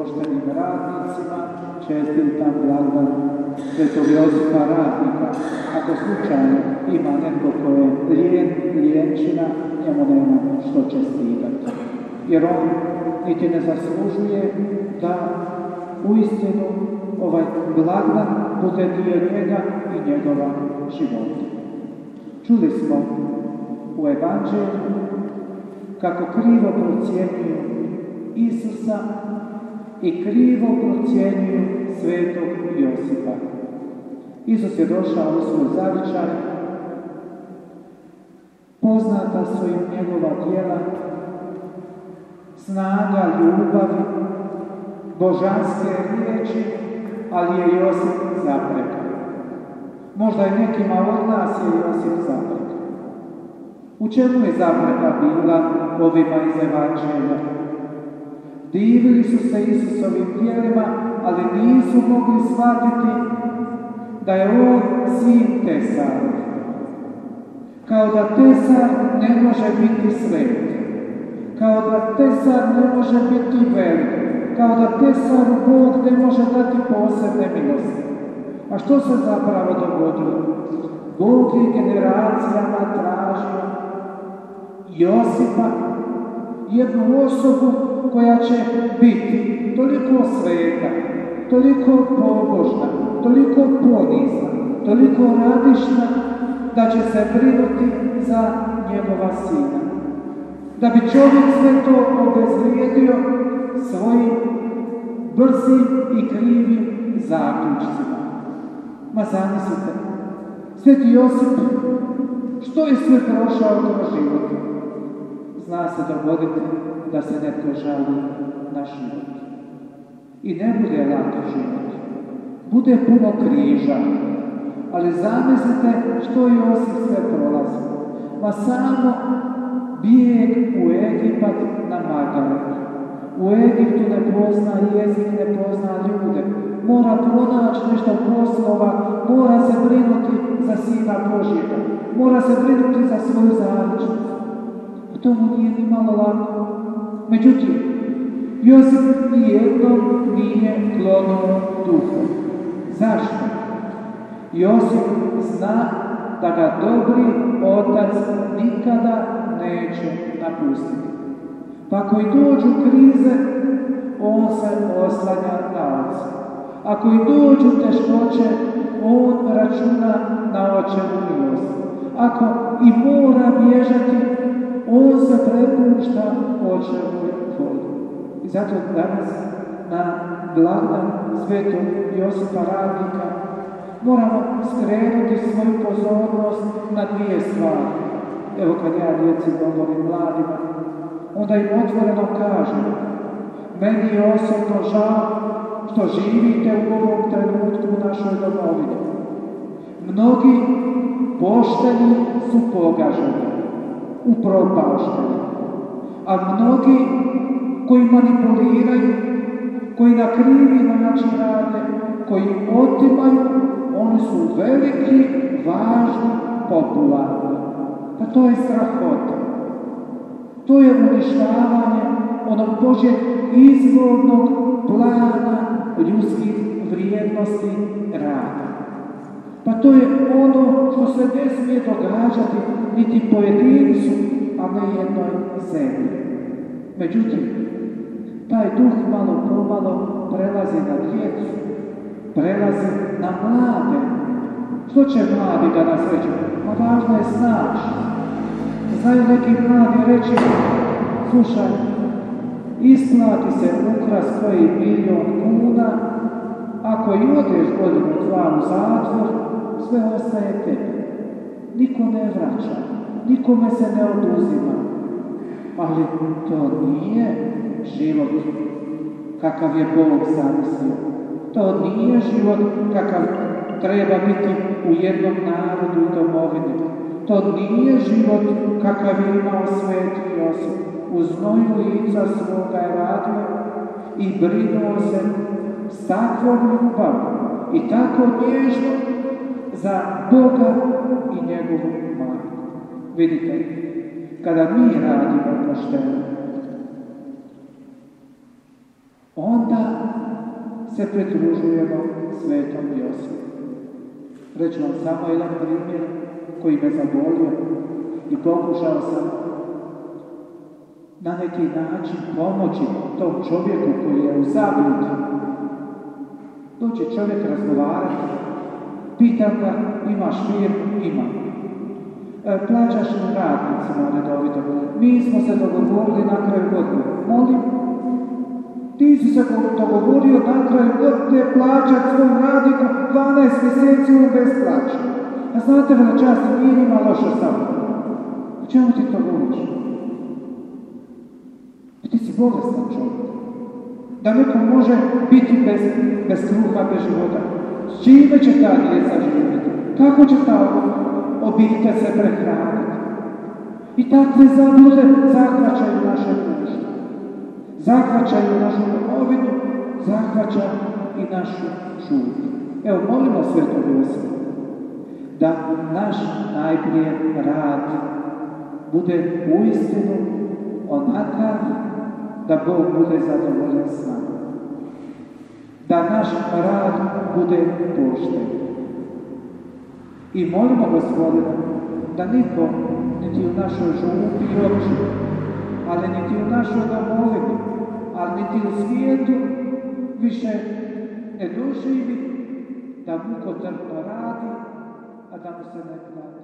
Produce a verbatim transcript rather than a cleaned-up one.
poštenim radnicima, čestitam blagdan Svetog Josipa Radnika. Ako slučajno ima netko ko je lijen, lijenčina, njemu nema što čestitati. Jer on niti ne zaslužuje da uistinu ovaj blagdan bude dio njega i njegova života. Čuli smo u Evanđelju kako krivo procjenjuju Isusa i krivo procjenjuju Svetog Josipa. Isus je došao u svoj zavičaj, poznata su im njegova djela, snaga ljubavi, božanske riječi, ali je Josip zapreka. Možda i nekima od nas je Josip zapreka. U čemu je zapreka bila ovima iz Evanđelja? Divili su se Isusovim djelima, ali nisu mogli shvatiti da je on sin tesar. Kao da tesar ne može biti svet. Kao da tesar ne može biti velik. Kao da tesaru Bog ne može dati posebne milosti. A što se zapravo dogodilo? Bog je generacijama tražio Josipa, jednu osobu koja će biti toliko sveta, toliko pobožna, toliko ponizna, toliko radišna, da će se brinuti za njegova sina. Da bi čovjek sve to obezvrijedio svojim brzim i krivim zaključcima. Ma zamislite, Sveti Josip, što je sve prošao kroz život? Zna se dogoditi da se netko žali na život. I ne bude lak život. Bude puno križa. Ali zamislite što Josip sve prolazi. Ma samo bijeg u Egipat na Magaret. U Egiptu ne pozna jezik, ne pozna ljude. Mora pronaći nešto poslova, mora se brinuti za Sina Božjega. Mora se brinuti za svoju zavičnost. To mu nije ni malo lako. Međutim, Josip nijednom nije klonuo duhom. Zašto? Josip zna da ga dobri otac nikada neće napustiti. Pa ako i dođu krize, on se oslanja na oca. Ako i dođu teškoće, on računa na očevu milost. Ako i mora bježati, on se prepušta očevoj volji. I zato danas na blagdan Svetog Josipa Radnika moramo skrenuti svoju pozornost na dvije stvari. Evo kad ja djeci govorim mladima, onda im otvoreno kažem, meni je osobno žao što živite u ovom trenutku u našoj domovini. Mnogi pošteni su pogaženi, upropašteni, a mnogi koji manipuliraju, koji na krivi način rade, koji otimaju, oni su veliki, važni, popularni. Pa to je strahota. To je uništavanje onog Božjeg izvornog plana ljudskih vrijednosti rada. Pa to je ono što se ne smije događati niti pojedincu, a ne jednoj zemlji. Međutim, taj duh malo pomalo prelazi na djecu, prelazi na mlade. Što će mladi danas reći? Ma važno je snaći. Znaju neki mladi reći, slušaj, isplati se ukras koji milijon kuna, ako i odeš godinu dva u zatvor, sve ostaje tebi. Niko ne vraća, nikome se ne oduzima. Ali to nije život kakav je Bog zamislio. To nije život kakav treba biti u jednom narodu i domovini. To nije život kakav je imao Sveti Josip. U znoju lica svoga je radio i brinuo se s takvom ljubavom i tako nježno za Boga i njegovu majku. Vidite, kada mi radimo pošteno, on onda se pridružujemo Svetom Josipu. Reću vam samo jedan primjer koji me zabolio i pokušao sam na neki način pomoći tom čovjeku koji je u zabludi. Dođe čovjek razgovarati, pitam ga, imaš firmu? Imam. E, plaćaš li radnicima redovito? Mi smo se dogovorili na kraju godine. Molim, ti si se dogovorio na kraju godine plaćati svom radniku dvanaest mjeseci on bez plaća. A znate li, časti nije nima loša samo. O čemu ti to govoriš? Ti si bolestan čovjek. Da neko može biti bez, bez kruha, bez života. S čime će ta djeca živjeti? Kako će ta obitelj se prehraniti? I takve zablude zahvaćaju naše društvo. Zahvaćaju našu domovinu, zahvaća i našu šutnju. Evo, molimo Svetog Josipa da naš najprije rad bude uistinu onakav da Bog bude zadovoljan s nama. Da naš rad bude pošten. I molimo Gospodina da niko, niti u našoj župi i općini, ali niti u našoj domovini, ali niti u svijetu više ne doživi da mukotrpno radi, a da mu se ne plati.